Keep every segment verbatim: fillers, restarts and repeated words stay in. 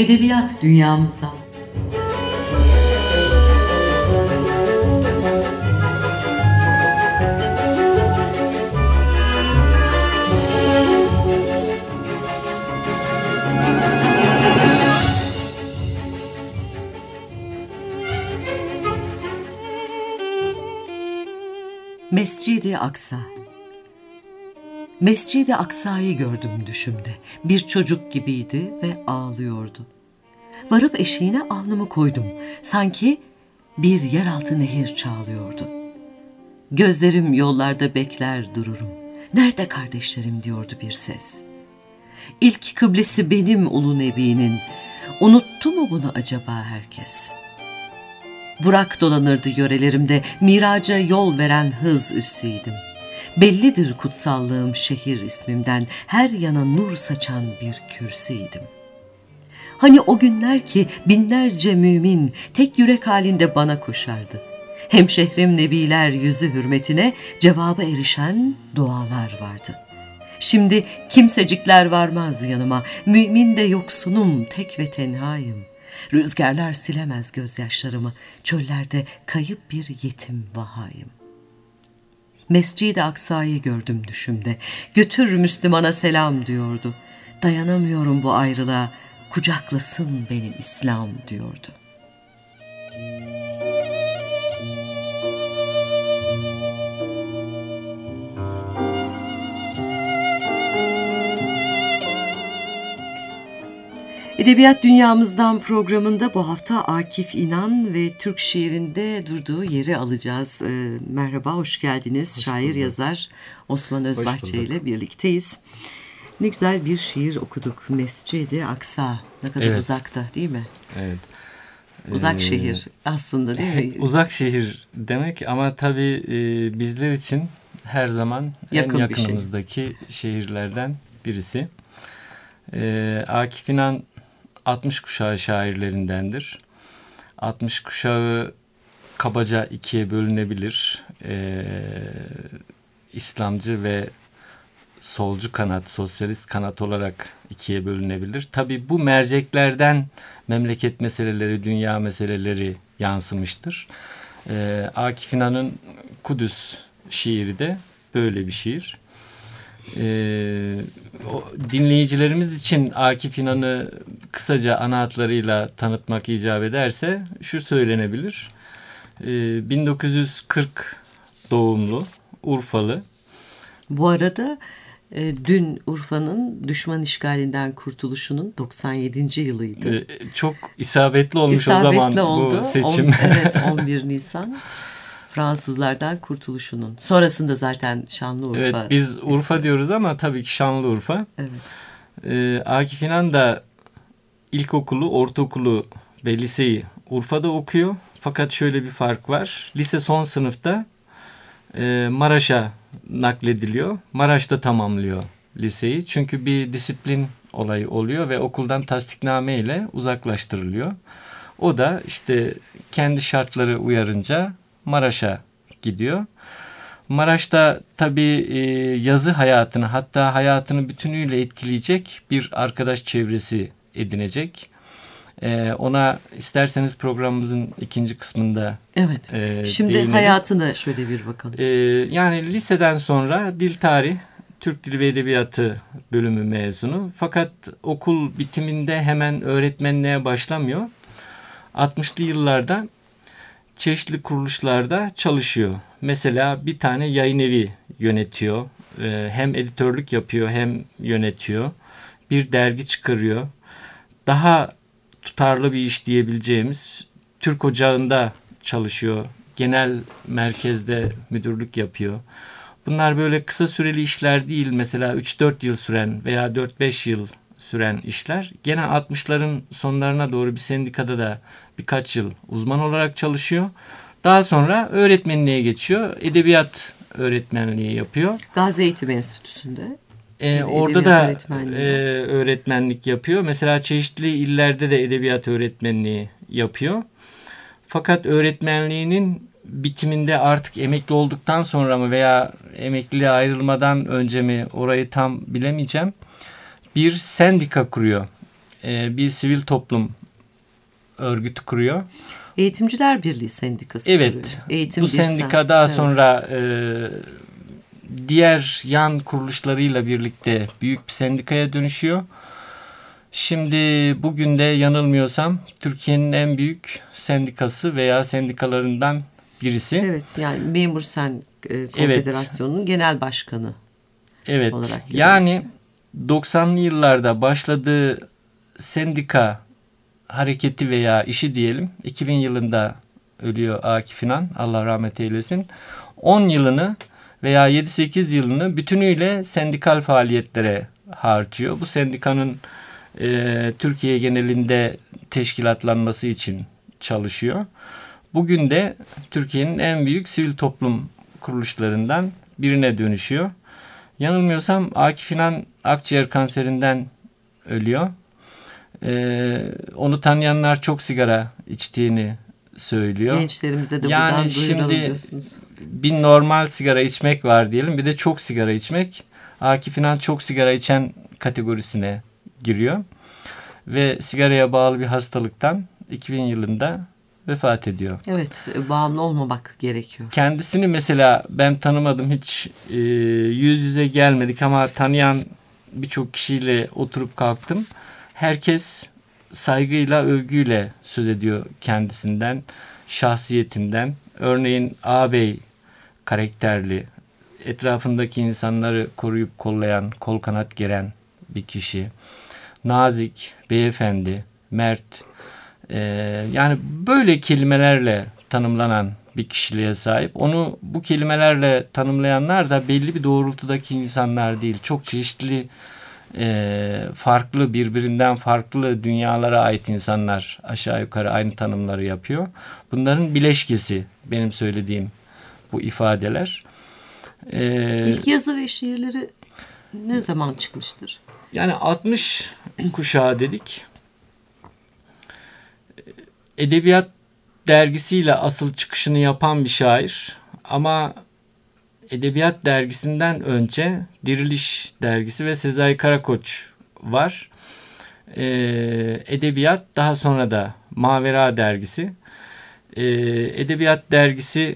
Edebiyat dünyamızdan. Mescid-i Aksa. Mescid-i Aksa'yı gördüm düşümde. Bir çocuk gibiydi ve ağlıyordu. Varıp eşiğine alnımı koydum. Sanki bir yeraltı nehir çağlıyordu. Gözlerim yollarda bekler dururum. Nerede kardeşlerim diyordu bir ses. İlk kıblesi benim ulu nebinin. Unuttu mu bunu acaba herkes? Burak dolanırdı yörelerimde, miraca yol veren hız üssüydüm. Bellidir kutsallığım şehir ismimden, her yana nur saçan bir kürsüydüm. Hani o günler ki binlerce mümin tek yürek halinde bana koşardı. Hemşehrim nebiler yüzü hürmetine cevaba erişen dualar vardı. Şimdi kimsecikler varmaz yanıma, mümin de yoksunum, tek ve tenhayım. Rüzgarlar silemez gözyaşlarımı, çöllerde kayıp bir yetim vahayım. Mescid-i Aksa'yı gördüm düşümde, götür Müslümana selam diyordu. Dayanamıyorum bu ayrılığa, kucaklasın beni İslam diyordu. Edebiyat Dünyamızdan programında bu hafta Akif İnan ve Türk şiirinde durduğu yeri alacağız. Ee, merhaba, hoş geldiniz. Hoş Şair, bulduk. Yazar Osman Özbahçe ile birlikteyiz. Ne güzel bir şiir okuduk. Mescid-i Aksa. Ne kadar evet. Uzakta değil mi? Evet. Uzak ee, şehir aslında değil mi? Uzak şehir demek ama tabii e, bizler için her zaman Yakın en yakınımızdaki şey. şehirlerden birisi. Ee, Akif İnan altmış kuşağı şairlerindendir. altmış kuşağı kabaca ikiye bölünebilir. Ee, İslamcı ve solcu kanat, sosyalist kanat olarak ikiye bölünebilir. Tabii bu merceklerden memleket meseleleri, dünya meseleleri yansımıştır. Ee, Akif İnan'ın Kudüs şiiri de böyle bir şiir. Ee, o, dinleyicilerimiz için Akif İnan'ı kısaca ana hatlarıyla tanıtmak icap ederse şu söylenebilir. Ee, bin dokuz yüz kırk doğumlu, Urfalı. Bu arada e, dün Urfa'nın düşman işgalinden kurtuluşunun doksan yedinci yılıydı. Ee, çok isabetli olmuş isabetli o zaman oldu. bu seçim. On, evet, on bir Nisan. Fransızlardan kurtuluşunun. Sonrasında zaten Şanlıurfa. Evet, biz Urfa ismi. diyoruz ama tabii ki Şanlıurfa. Evet. Ee, Akif İnan da ilkokulu, ortaokulu ve liseyi Urfa'da okuyor. Fakat şöyle bir fark var. Lise son sınıfta e, Maraş'a naklediliyor. Maraş'ta tamamlıyor liseyi. Çünkü bir disiplin olayı oluyor ve okuldan tasdikname ile uzaklaştırılıyor. O da işte kendi şartları uyarınca Maraş'a gidiyor. Maraş'ta tabii e, yazı hayatını, hatta hayatını bütünüyle etkileyecek bir arkadaş çevresi edinecek. E, ona isterseniz programımızın ikinci kısmında Evet. E, Şimdi değinelim. hayatına şöyle bir bakalım. E, yani liseden sonra dil tarih, Türk Dili ve Edebiyatı bölümü mezunu. Fakat okul bitiminde hemen öğretmenliğe başlamıyor. altmışlı yıllarda çeşitli kuruluşlarda çalışıyor. Mesela bir tane yayın evi yönetiyor. Ee, hem editörlük yapıyor hem yönetiyor. Bir dergi çıkarıyor. Daha tutarlı bir iş diyebileceğimiz Türk Ocağı'nda çalışıyor. Genel merkezde müdürlük yapıyor. Bunlar böyle kısa süreli işler değil. Mesela üç dört yıl süren veya dört beş yıl süren işler. Gene altmışların sonlarına doğru bir sendikada da birkaç yıl uzman olarak çalışıyor. Daha sonra öğretmenliğe geçiyor. Edebiyat öğretmenliği yapıyor. Gazi Eğitim Enstitüsü'nde. Ee, orada da öğretmenlik. E, öğretmenlik yapıyor. Mesela çeşitli illerde de edebiyat öğretmenliği yapıyor. Fakat öğretmenliğinin bitiminde artık emekli olduktan sonra mı veya emekliliğe ayrılmadan önce mi orayı tam bilemeyeceğim. Bir sendika kuruyor. e, bir sivil toplum örgütü kuruyor. Eğitimciler Birliği Sendikası. Evet. Eğitim bu Birsen. sendika daha Evet. sonra e, diğer yan kuruluşlarıyla birlikte büyük bir sendikaya dönüşüyor. Şimdi bugün de yanılmıyorsam Türkiye'nin en büyük sendikası veya sendikalarından birisi. Evet, yani Memur Sen e, Konfederasyonu'nun evet. genel başkanı evet. olarak. Yani doksanlı yıllarda başladığı sendika hareketi veya işi diyelim, iki bin yılında ölüyor Akif İnan, Allah rahmet eylesin. on yılını veya yedi sekiz yılını bütünüyle sendikal faaliyetlere harcıyor. Bu sendikanın e, Türkiye genelinde teşkilatlanması için çalışıyor. Bugün de Türkiye'nin en büyük sivil toplum kuruluşlarından birine dönüşüyor. Yanılmıyorsam Akif İnan akciğer kanserinden ölüyor. Ee, onu tanıyanlar çok sigara içtiğini söylüyor. Gençlerimize de yani buradan duyuralım şimdi diyorsunuz. Bir normal sigara içmek var diyelim. Bir de çok sigara içmek. Akif İnan çok sigara içen kategorisine giriyor. Ve sigaraya bağlı bir hastalıktan iki bin yılında vefat ediyor. Evet, bağımlı olmamak gerekiyor. Kendisini mesela ben tanımadım, hiç e, yüz yüze gelmedik ama tanıyan birçok kişiyle oturup kalktım. Herkes saygıyla, övgüyle söz ediyor kendisinden, şahsiyetinden. Örneğin ağabey karakterli, etrafındaki insanları koruyup kollayan, kol kanat geren bir kişi. Nazik, beyefendi, mert. Ee, yani böyle kelimelerle tanımlanan bir kişiliğe sahip. Onu bu kelimelerle tanımlayanlar da belli bir doğrultudaki insanlar değil. Çok çeşitli, e, farklı, birbirinden farklı dünyalara ait insanlar aşağı yukarı aynı tanımları yapıyor. Bunların bileşkesi benim söylediğim bu ifadeler. Ee, İlk yazı ve şiirleri ne zaman çıkmıştır? Yani altmış kuşağı dedik. Edebiyat dergisiyle asıl çıkışını yapan bir şair. Ama Edebiyat dergisinden önce Diriliş dergisi ve Sezai Karakoç var. Ee, Edebiyat, daha sonra da Mavera dergisi. Ee, Edebiyat dergisi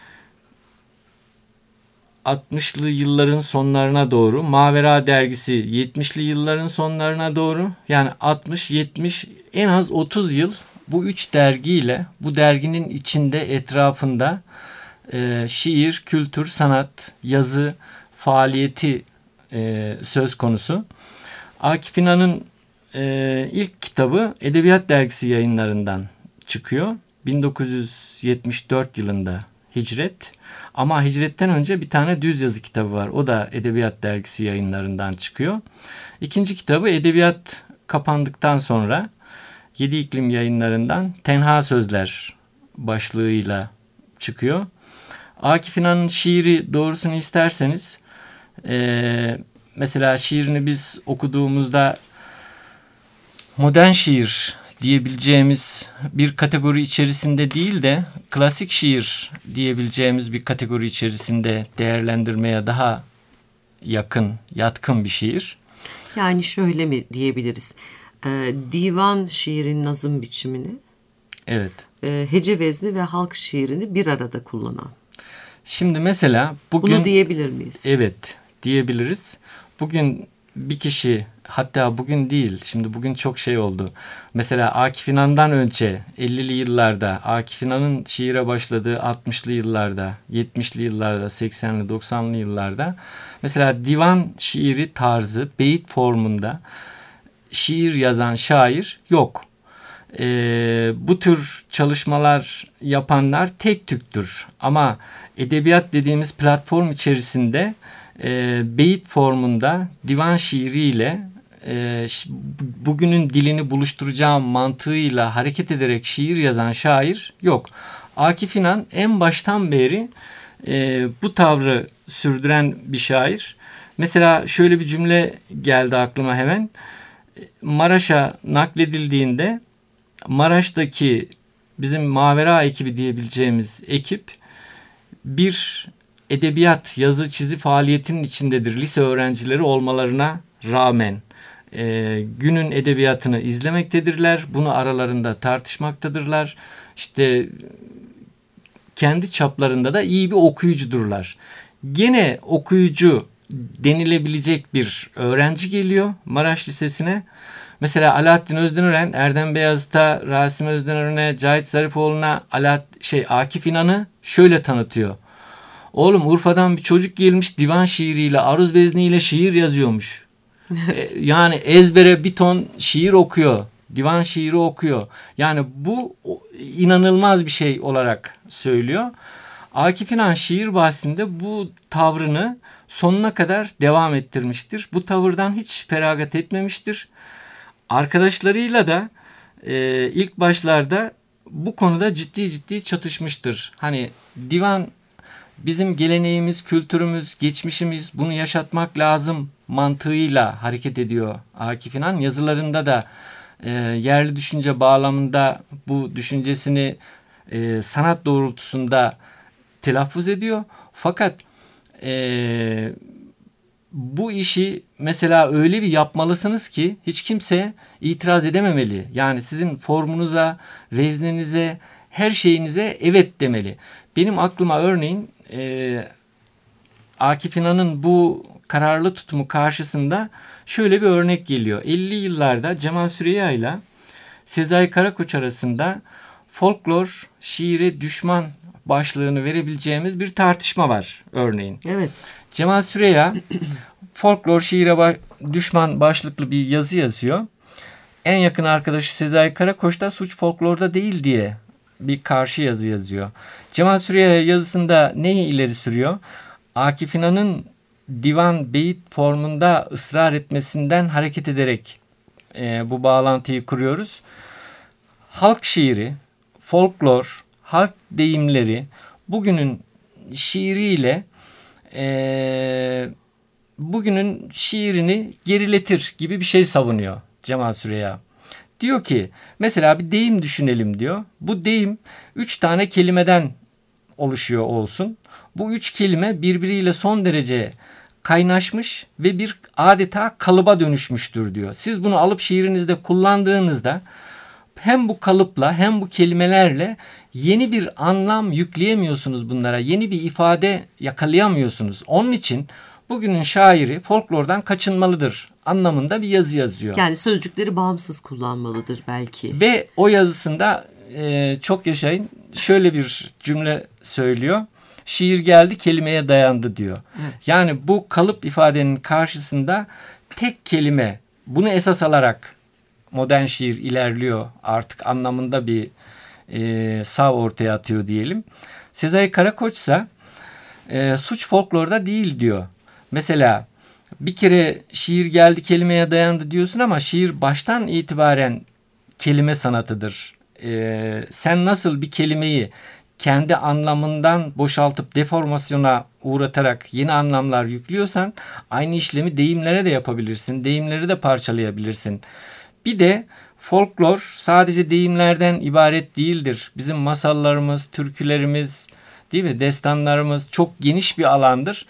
altmışlı yılların sonlarına doğru, Mavera dergisi yetmişli yılların sonlarına doğru, yani altmış yetmiş, en az otuz yıl bu üç dergiyle, bu derginin içinde, etrafında e, şiir, kültür, sanat, yazı faaliyeti e, söz konusu. Akif İnan'ın e, ilk kitabı Edebiyat dergisi yayınlarından çıkıyor. bin dokuz yüz yetmiş dört yılında Hicret. Ama Hicret'ten önce bir tane düz yazı kitabı var. O da Edebiyat dergisi yayınlarından çıkıyor. İkinci kitabı Edebiyat kapandıktan sonra Yedi İklim yayınlarından Tenha Sözler başlığıyla çıkıyor. Akif İnan'ın şiiri, doğrusunu isterseniz, e, mesela şiirini biz okuduğumuzda modern şiir diyebileceğimiz bir kategori içerisinde değil de klasik şiir diyebileceğimiz bir kategori içerisinde değerlendirmeye daha yakın, yatkın bir şiir. Yani şöyle mi diyebiliriz? Ee, divan şiirin nazım biçimini, evet, e, hece vezni ve halk şiirini bir arada kullanan. Şimdi mesela bugün... Bunu diyebilir miyiz? Evet, diyebiliriz. Bugün bir kişi, hatta bugün değil, şimdi bugün çok şey oldu. Mesela Akif İnan'dan önce ellili yıllarda, Akif İnan'ın şiire başladığı altmışlı yıllarda, yetmişli yıllarda, seksenli, doksanlı yıllarda mesela divan şiiri tarzı, beyit formunda şiir yazan şair yok. Ee, bu tür çalışmalar yapanlar tek tüktür. Ama edebiyat dediğimiz platform içerisinde e, beyit formunda divan şiiriyle e, bugünün dilini buluşturacağım mantığıyla hareket ederek şiir yazan şair yok. Akif İnan en baştan beri e, bu tavrı sürdüren bir şair. Mesela şöyle bir cümle geldi aklıma hemen. Maraş'a nakledildiğinde Maraş'taki bizim Mavera ekibi diyebileceğimiz ekip bir edebiyat, yazı, çizi faaliyetinin içindedir. Lise öğrencileri olmalarına rağmen e, günün edebiyatını izlemektedirler. Bunu aralarında tartışmaktadırlar. İşte kendi çaplarında da iyi bir okuyucudurlar. Gene okuyucu denilebilecek bir öğrenci geliyor Maraş Lisesi'ne. Mesela Alaaddin Özdenören, Erdem Beyazıt'a, Rasim Özdenören'e, Cahit Zarifoğlu'na Alaat, şey, Akif İnan'ı şöyle tanıtıyor. Oğlum Urfa'dan bir çocuk gelmiş, divan şiiriyle, aruz vezniyle şiir yazıyormuş. e, yani ezbere bir ton şiir okuyor. Divan şiiri okuyor. Yani bu inanılmaz bir şey olarak söylüyor. Akif İnan şiir bahsinde bu tavrını sonuna kadar devam ettirmiştir. Bu tavırdan hiç feragat etmemiştir. Arkadaşlarıyla da e, ilk başlarda bu konuda ciddi ciddi çatışmıştır. Hani divan bizim geleneğimiz, kültürümüz, geçmişimiz, bunu yaşatmak lazım mantığıyla hareket ediyor Akif İnan. Yazılarında da e, yerli düşünce bağlamında bu düşüncesini e, sanat doğrultusunda telaffuz ediyor. Fakat e, bu işi mesela öyle bir yapmalısınız ki hiç kimse itiraz edememeli. Yani sizin formunuza, vezninize, her şeyinize evet demeli. Benim aklıma örneğin e, Akif İnan'ın bu kararlı tutumu karşısında şöyle bir örnek geliyor. elli yıllarda Cemal Süreya ile Sezai Karakoç arasında folklor şiire düşman başlığını verebileceğimiz bir tartışma var örneğin. Evet. Cemal Süreya folklor şiire düşman başlıklı bir yazı yazıyor. En yakın arkadaşı Sezai Karakoç da suç folklorda değil diye bir karşı yazı yazıyor. Cemal Süreya yazısında neyi ileri sürüyor? Akif İnan'ın divan beyit formunda ısrar etmesinden hareket ederek e, bu bağlantıyı kuruyoruz. Halk şiiri, folklor, halk deyimleri bugünün şiiriyle e, bugünün şiirini geriletir gibi bir şey savunuyor Cemal Süreya. Diyor ki mesela bir deyim düşünelim diyor. Bu deyim üç tane kelimeden oluşuyor olsun. Bu üç kelime birbiriyle son derece kaynaşmış ve bir adeta kalıba dönüşmüştür diyor. Siz bunu alıp şiirinizde kullandığınızda hem bu kalıpla hem bu kelimelerle yeni bir anlam yükleyemiyorsunuz bunlara. Yeni bir ifade yakalayamıyorsunuz. Onun için bugünün şairi folklordan kaçınmalıdır anlamında bir yazı yazıyor. Yani sözcükleri bağımsız kullanmalıdır belki. Ve o yazısında e, çok yaşayın şöyle bir cümle söylüyor. Şiir geldi kelimeye dayandı diyor. Evet. Yani bu kalıp ifadenin karşısında tek kelime, bunu esas alarak modern şiir ilerliyor artık anlamında bir e, sav ortaya atıyor diyelim. Sezai Karakoç ise e, suç folklorda değil diyor. Mesela bir kere şiir geldi kelimeye dayandı diyorsun ama şiir baştan itibaren kelime sanatıdır. E, sen nasıl bir kelimeyi kendi anlamından boşaltıp deformasyona uğratarak yeni anlamlar yüklüyorsan aynı işlemi deyimlere de yapabilirsin. Deyimleri de parçalayabilirsin. Bir de folklor sadece deyimlerden ibaret değildir. Bizim masallarımız, türkülerimiz, değil mi? Destanlarımız çok geniş bir alandır.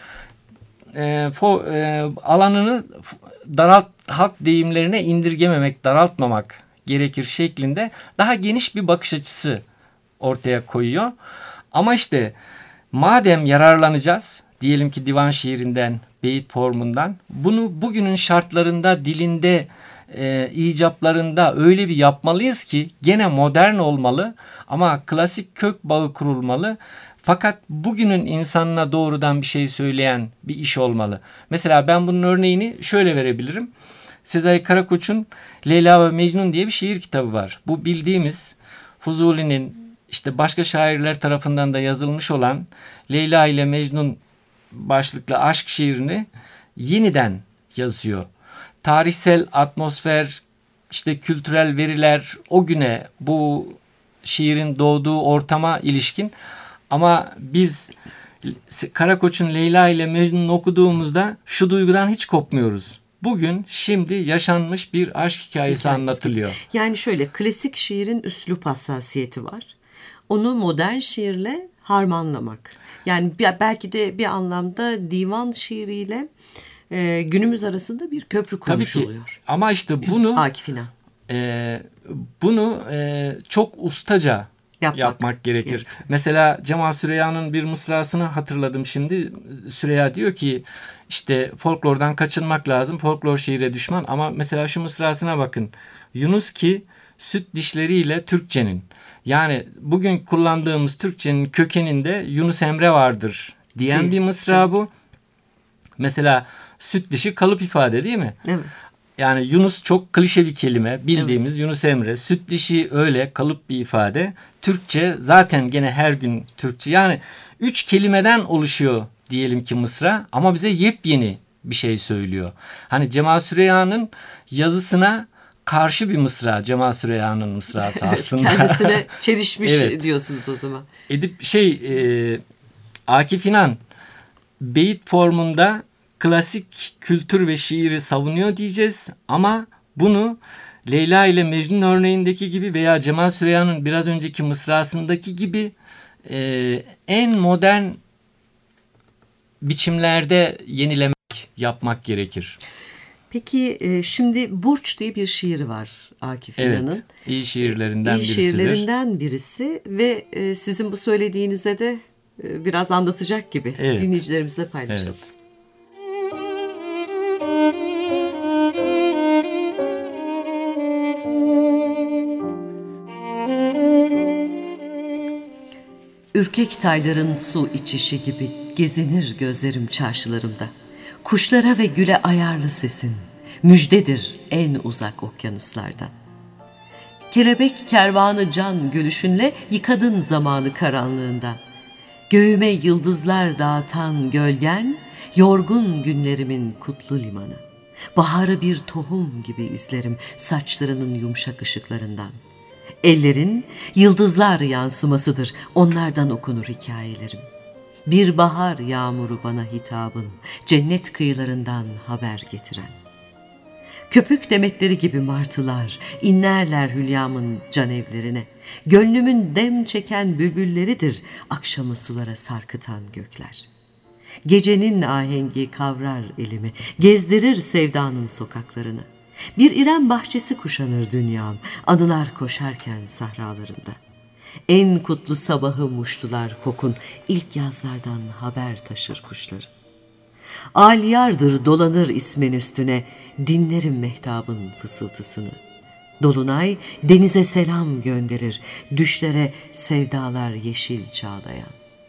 E, fo, e, alanını daralt, halk deyimlerine indirgememek, daraltmamak gerekir şeklinde daha geniş bir bakış açısı ortaya koyuyor. Ama işte madem yararlanacağız, diyelim ki divan şiirinden, beyit formundan, bunu bugünün şartlarında, dilinde, e, icaplarında öyle bir yapmalıyız ki gene modern olmalı ama klasik kök bağı kurulmalı. Fakat bugünün insanına doğrudan bir şey söyleyen bir iş olmalı. Mesela ben bunun örneğini şöyle verebilirim. Sezai Karakoç'un Leyla ve Mecnun diye bir şiir kitabı var. Bu bildiğimiz Fuzuli'nin işte başka şairler tarafından da yazılmış olan Leyla ile Mecnun başlıklı aşk şiirini yeniden yazıyor. Tarihsel atmosfer, işte kültürel veriler o güne bu şiirin doğduğu ortama ilişkin. Ama biz Karakoç'un Leyla ile Mecnun'u okuduğumuzda şu duygudan hiç kopmuyoruz. Bugün şimdi yaşanmış bir aşk hikayesi Hikayesi. anlatılıyor. Yani şöyle klasik şiirin üslup hassasiyeti var. Onu modern şiirle harmanlamak. Yani belki de bir anlamda divan şiiriyle e, günümüz arasında bir köprü kurmuş Tabii ki. oluyor. Ama işte bunu Akif İnan. e, bunu e, çok ustaca Yapmak, yapmak gerekir. gerekir. Mesela Cemal Süreyya'nın bir mısrasını hatırladım şimdi. Süreyya diyor ki işte folklordan kaçınmak lazım. Folklor şiire düşman. Ama mesela şu mısrasına bakın. Yunus ki süt dişleriyle Türkçenin. Yani bugün kullandığımız Türkçenin kökeninde Yunus Emre vardır diyen Değil. bir mısra bu. Mesela süt dişi kalıp ifade değil mi? Evet. Yani Yunus çok klişe bir kelime. Bildiğimiz evet. Yunus Emre. Süt dişi öyle kalıp bir ifade. Türkçe zaten gene her gün Türkçe. Yani üç kelimeden oluşuyor diyelim ki mısra. Ama bize yepyeni bir şey söylüyor. Hani Cemal Süreyya'nın yazısına karşı bir mısra. Cemal Süreyya'nın mısrası aslında. Kendisine çelişmiş evet. diyorsunuz o zaman. Edip şey e, Akif İnan beyit formunda klasik kültür ve şiiri savunuyor diyeceğiz ama bunu Leyla ile Mecnun örneğindeki gibi veya Cemal Süreyya'nın biraz önceki mısrasındaki gibi e, en modern biçimlerde yenilemek, yapmak gerekir. Peki e, şimdi Burç diye bir şiiri var Akif evet, İnan'ın. iyi şiirlerinden iyi birisidir. İyi şiirlerinden birisi ve e, sizin bu söylediğinizde de e, biraz anlatacak gibi evet. dinleyicilerimizle paylaşalım. Evet. Ürkek tayların su içişi gibi gezinir gözlerim çarşılarımda. Kuşlara ve güle ayarlı sesin, müjdedir en uzak okyanuslardan. Kelebek kervanı can gülüşünle yıkadın zamanı karanlığından. Göğüme yıldızlar dağıtan gölgen, yorgun günlerimin kutlu limanı. Baharı bir tohum gibi izlerim saçlarının yumuşak ışıklarından. Ellerin yıldızlar yansımasıdır, onlardan okunur hikayelerim. Bir bahar yağmuru bana hitabın, cennet kıyılarından haber getiren. Köpük demetleri gibi martılar, inlerler hülyamın can evlerine. Gönlümün dem çeken bülbülleridir, akşamı sulara sarkıtan gökler. Gecenin ahengi kavrar elimi, gezdirir sevdanın sokaklarını. Bir İrem bahçesi kuşanır dünyam, anılar koşarken sahralarında. En kutlu sabahı muştular kokun, ilk yazlardan haber taşır kuşların. Aliyardır dolanır ismin üstüne, dinlerim mehtabın fısıltısını. Dolunay denize selam gönderir, düşlere sevdalar yeşil çağlayan.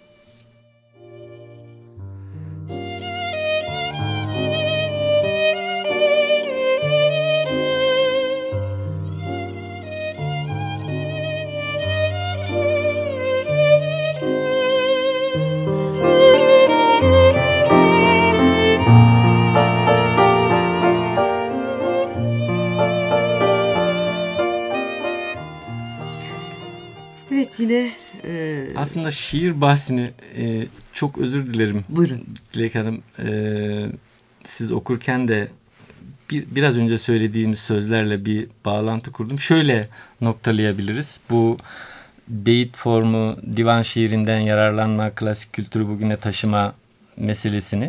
Evet yine e... aslında şiir bahsini e, çok özür dilerim. Buyurun. Dilek Hanım e, siz okurken de bir, biraz önce söylediğimiz sözlerle bir bağlantı kurdum. Şöyle noktalayabiliriz. Bu beyit formu, divan şiirinden yararlanma, klasik kültürü bugüne taşıma meselesini.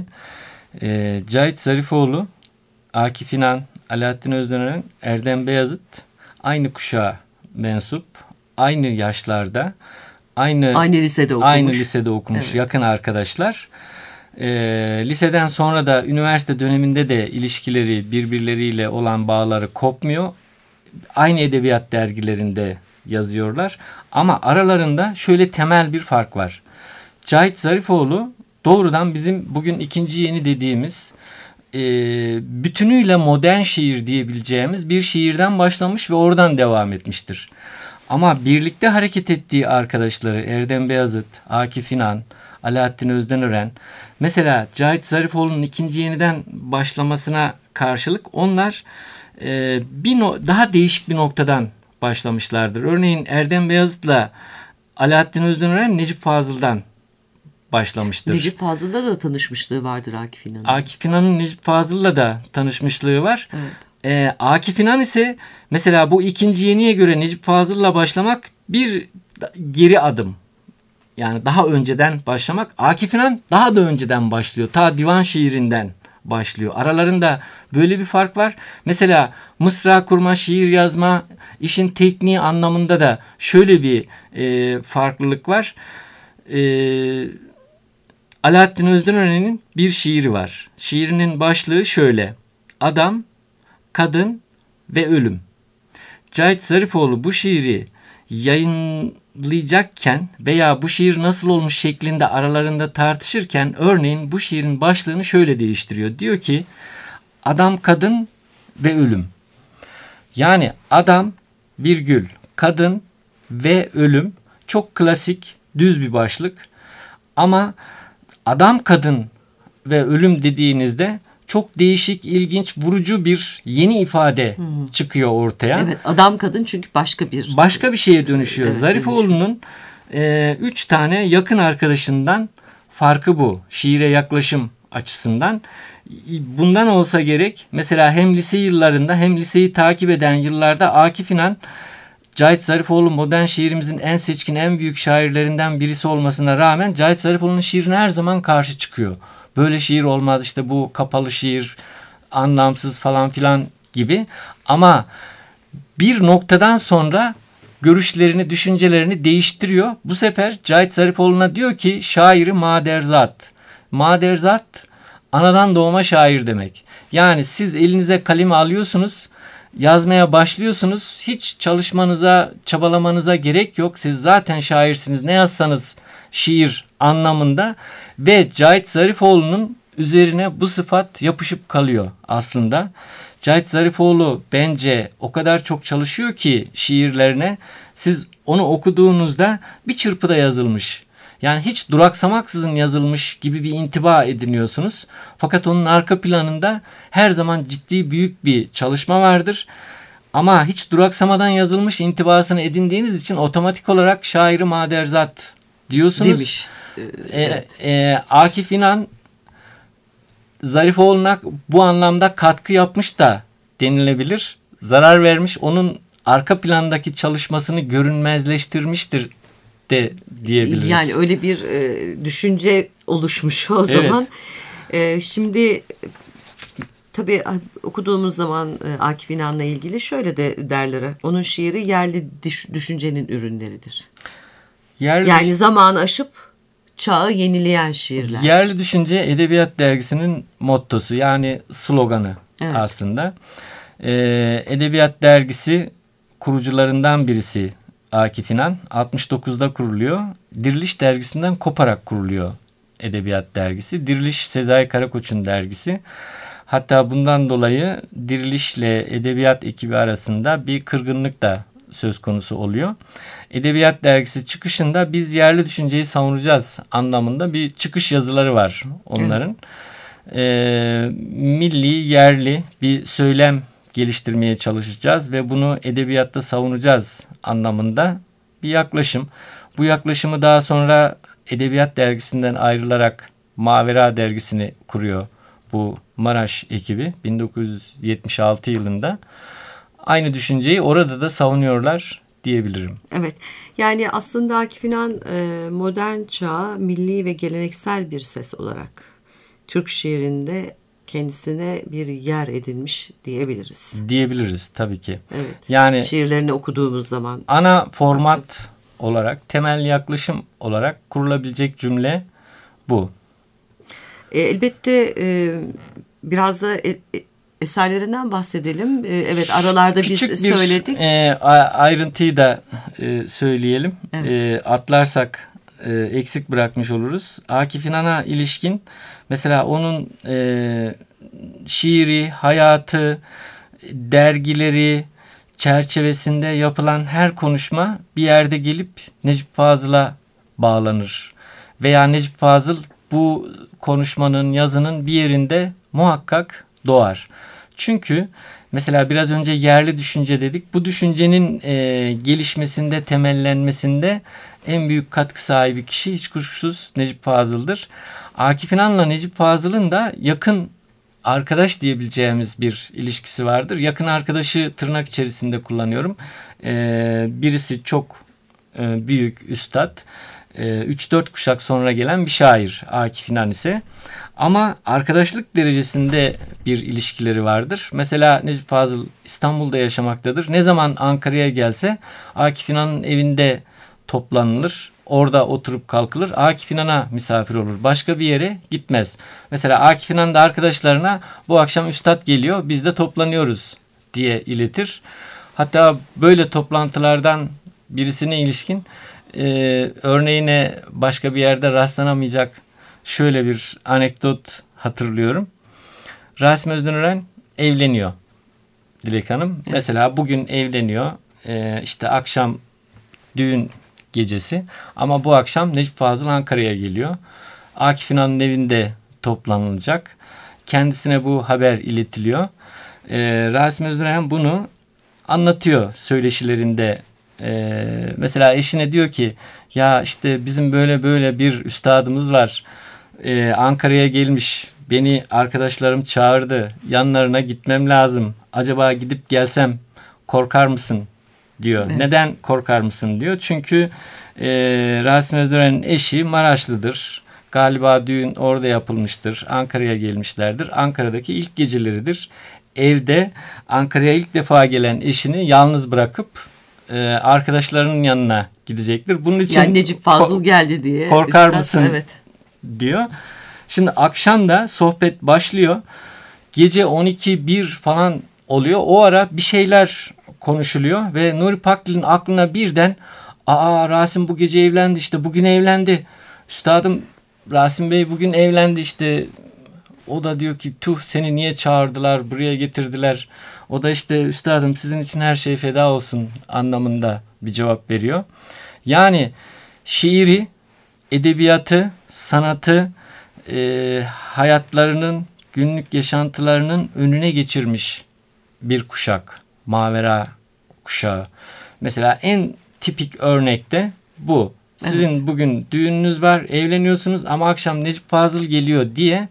E, Cahit Zarifoğlu, Akif İnan, Alaaddin Özdönen, Erdem Beyazıt aynı kuşağa mensup. Aynı yaşlarda, aynı aynı lisede okumuş, aynı lisede okumuş evet. yakın arkadaşlar. E, liseden sonra da üniversite döneminde de ilişkileri birbirleriyle olan bağları kopmuyor. Aynı edebiyat dergilerinde yazıyorlar. Ama aralarında şöyle temel bir fark var. Cahit Zarifoğlu doğrudan bizim bugün ikinci yeni dediğimiz e, bütünüyle modern şiir diyebileceğimiz bir şiirden başlamış ve oradan devam etmiştir. Ama birlikte hareket ettiği arkadaşları Erdem Beyazıt, Akif İnan, Alaaddin Özdönören, mesela Cahit Zarifoğlu'nun ikinci yeniden başlamasına karşılık onlar e, bir no- daha değişik bir noktadan başlamışlardır. Örneğin Erdem Beyazıt'la Alaaddin Özdönören Necip Fazıl'dan başlamıştır. Necip Fazıl'la da tanışmışlığı vardır Akif İnan'ın. Akif İnan'ın Necip Fazıl'la da tanışmışlığı var. Evet. Ee, Akif İnan ise mesela bu ikinci yeniye göre Necip Fazıl'la başlamak bir geri adım. Yani daha önceden başlamak. Akif İnan daha da önceden başlıyor. Ta divan şiirinden başlıyor. Aralarında böyle bir fark var. Mesela mısra kurma, şiir yazma, işin tekniği anlamında da şöyle bir e, farklılık var. E, Alaaddin Özdönören'in bir şiiri var. Şiirinin başlığı şöyle: Adam, kadın ve ölüm. Cahit Zarifoğlu bu şiiri yayınlayacakken veya bu şiir nasıl olmuş şeklinde aralarında tartışırken örneğin bu şiirin başlığını şöyle değiştiriyor. Diyor ki adam, kadın ve ölüm. Yani adam, virgül, kadın ve ölüm çok klasik, düz bir başlık. Ama adam, kadın ve ölüm dediğinizde çok değişik, ilginç, vurucu bir yeni ifade hmm. çıkıyor ortaya. Evet, adam kadın çünkü başka bir... Başka bir şeye dönüşüyor. Evet, Zarifoğlu'nun e, üç tane yakın arkadaşından farkı bu. Şiire yaklaşım açısından. Bundan olsa gerek. Mesela hem lise yıllarında hem liseyi takip eden yıllarda Akif İnan, Cahit Zarifoğlu modern şiirimizin en seçkin, en büyük şairlerinden birisi olmasına rağmen Cahit Zarifoğlu'nun şiirine her zaman karşı çıkıyor. Böyle şiir olmaz, işte bu kapalı şiir, anlamsız falan filan gibi. Ama bir noktadan sonra görüşlerini, düşüncelerini değiştiriyor. Bu sefer Cahit Zarifoğlu'na diyor ki şairi maderzat. Maderzat anadan doğma şair demek. Yani siz elinize kalemi alıyorsunuz, yazmaya başlıyorsunuz. Hiç çalışmanıza, çabalamanıza gerek yok. Siz zaten şairsiniz. Ne yazsanız şiir anlamında. Ve Cahit Zarifoğlu'nun üzerine bu sıfat yapışıp kalıyor aslında. Cahit Zarifoğlu bence o kadar çok çalışıyor ki şiirlerine, siz onu okuduğunuzda bir çırpıda yazılmış, yani hiç duraksamaksızın yazılmış gibi bir intiba ediniyorsunuz. Fakat onun arka planında her zaman ciddi, büyük bir çalışma vardır. Ama hiç duraksamadan yazılmış intibasını edindiğiniz için otomatik olarak şairi maderzat diyorsunuz. Demiş. Evet. E, e, Akif İnan Zarifoğlu'na bu anlamda katkı yapmış da denilebilir. Zarar vermiş, onun arka plandaki çalışmasını görünmezleştirmiştir de diyebiliriz. Yani öyle bir e, düşünce oluşmuş o zaman. Evet. E, şimdi tabii okuduğumuz zaman e, Akif İnan'la ilgili şöyle de derler. Onun şiiri yerli düş, düşüncenin ürünleridir. Yerli yani düş- zamanı aşıp çağı yenileyen şiirler. Yerli Düşünce Edebiyat Dergisi'nin mottosu, yani sloganı, evet. Aslında. Ee, Edebiyat Dergisi kurucularından birisi Akif İnan. altmış dokuzda kuruluyor. Diriliş Dergisi'nden koparak kuruluyor Edebiyat Dergisi. Diriliş Sezai Karakoç'un dergisi. Hatta bundan dolayı Diriliş'le Edebiyat ekibi arasında bir kırgınlık da söz konusu oluyor. Edebiyat Dergisi çıkışında biz yerli düşünceyi savunacağız anlamında bir çıkış yazıları var onların. Ee, milli, yerli bir söylem geliştirmeye çalışacağız ve bunu edebiyatta savunacağız anlamında bir yaklaşım. Bu yaklaşımı daha sonra Edebiyat Dergisi'nden ayrılarak Mavera Dergisi'ni kuruyor bu Maraş ekibi bin dokuz yüz yetmiş altı yılında. Aynı düşünceyi orada da savunuyorlar diyebilirim. Evet, yani aslında Akif İnan modern çağ, milli ve geleneksel bir ses olarak Türk şiirinde kendisine bir yer edinmiş diyebiliriz. Diyebiliriz tabii ki. Evet. Yani şiirlerini okuduğumuz zaman ana format artık olarak, temel yaklaşım olarak kurulabilecek cümle bu. E, elbette e, biraz da e, eserlerinden bahsedelim. E, evet, aralarda Küçük biz bir, söyledik. E, ayrıntıyı da e, söyleyelim. Evet. E, atlarsak e, eksik bırakmış oluruz. Akif İnan'a ilişkin mesela onun e, şiiri, hayatı, dergileri çerçevesinde yapılan her konuşma bir yerde gelip Necip Fazıl'a bağlanır. Veya Necip Fazıl bu konuşmanın, yazının bir yerinde muhakkak doğar. Çünkü mesela biraz önce yerli düşünce dedik. Bu düşüncenin e, gelişmesinde, temellenmesinde en büyük katkı sahibi kişi hiç kuşkusuz Necip Fazıl'dır. Akif İnan'la Necip Fazıl'ın da yakın arkadaş diyebileceğimiz bir ilişkisi vardır. Yakın arkadaşı tırnak içerisinde kullanıyorum. Ee, birisi çok e, büyük üstad. üç dört kuşak sonra gelen bir şair Akif İnan ise. Ama arkadaşlık derecesinde bir ilişkileri vardır. Mesela Necip Fazıl İstanbul'da yaşamaktadır. Ne zaman Ankara'ya gelse Akif İnan'ın evinde toplanılır. Orada oturup kalkılır. Akif İnan'a misafir olur. Başka bir yere gitmez. Mesela Akif İnan da arkadaşlarına bu akşam üstad geliyor, biz de toplanıyoruz diye iletir. Hatta böyle toplantılardan birisine ilişkin e, örneğine başka bir yerde rastlanamayacak şöyle bir anekdot hatırlıyorum. Rasim Özdenören evleniyor Dilek Hanım. Evet. Mesela bugün evleniyor. E, işte akşam düğün gecesi. Ama bu akşam Necip Fazıl Ankara'ya geliyor. Akif İnan'ın evinde toplanılacak. Kendisine bu haber iletiliyor. Ee, Rasim Özdenören bunu anlatıyor söyleşilerinde. Ee, mesela eşine diyor ki ya işte bizim böyle böyle bir üstadımız var. Ee, Ankara'ya gelmiş. Beni arkadaşlarım çağırdı. Yanlarına gitmem lazım. Acaba gidip gelsem korkar mısın diyor. Evet. Neden korkar mısın diyor. Çünkü e, Rasim Özdenören'in eşi Maraşlıdır. Galiba düğün orada yapılmıştır. Ankara'ya gelmişlerdir. Ankara'daki ilk geceleridir. Evde Ankara'ya ilk defa gelen eşini yalnız bırakıp e, arkadaşlarının yanına gidecektir. Bunun için yani Necip Fazıl geldi diye. Korkar üstad, mısın evet. diyor. Şimdi akşam da sohbet başlıyor. Gece on iki bir falan oluyor. O ara bir şeyler konuşuluyor ve Nuri Pakdil'in aklına birden aa Rasim bu gece evlendi işte bugün evlendi. Üstadım Rasim Bey bugün evlendi işte. O da diyor ki tuh seni niye çağırdılar buraya getirdiler. O da işte üstadım sizin için her şey feda olsun anlamında bir cevap veriyor. Yani şiiri, edebiyatı, sanatı e, hayatlarının, günlük yaşantılarının önüne geçirmiş bir kuşak. Mavera kuşağı. Mesela en tipik örnekte bu. Sizin evet. Bugün düğününüz var, evleniyorsunuz ama akşam Necip Fazıl geliyor diye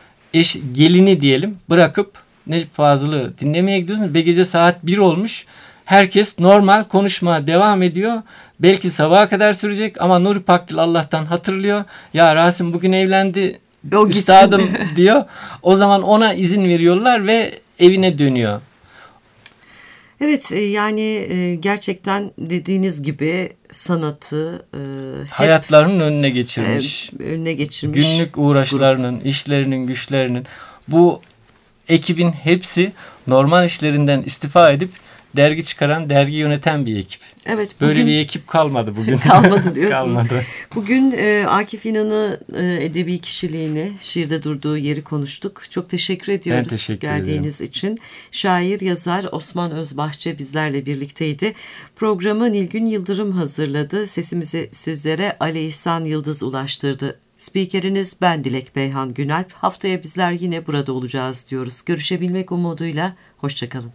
eş, gelini diyelim bırakıp Necip Fazıl'ı dinlemeye gidiyorsunuz. Ve gece saat bir olmuş. Herkes normal konuşmaya devam ediyor. Belki sabaha kadar sürecek ama Nuri Pakdil Allah'tan hatırlıyor. Ya Rasim bugün evlendi o üstadım diyor. O zaman ona izin veriyorlar ve evine dönüyor. Evet yani gerçekten dediğiniz gibi sanatı hep hayatlarının önüne geçirmiş. Önüne geçirmiş. Günlük uğraşlarının, grup. işlerinin, güçlerinin bu ekibin hepsi normal işlerinden istifa edip dergi çıkaran, dergi yöneten bir ekip. Evet. Böyle bugün, bir ekip kalmadı bugün. kalmadı diyorsunuz. kalmadı. Bugün e, Akif İnan'ı e, edebi kişiliğini, şiirde durduğu yeri konuştuk. Çok teşekkür ediyoruz teşekkür geldiğiniz ederim. için. Şair, yazar Osman Özbahçe bizlerle birlikteydi. Programı Nilgün Yıldırım hazırladı. Sesimizi sizlere Ali İhsan Yıldız ulaştırdı. Spikeriniz ben Dilek Beyhan Günalp. Haftaya bizler yine burada olacağız diyoruz. Görüşebilmek umuduyla. Hoşçakalın.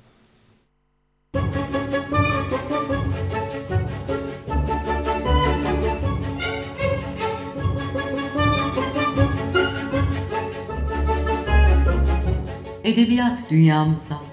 Edebiyat dünyamızdan.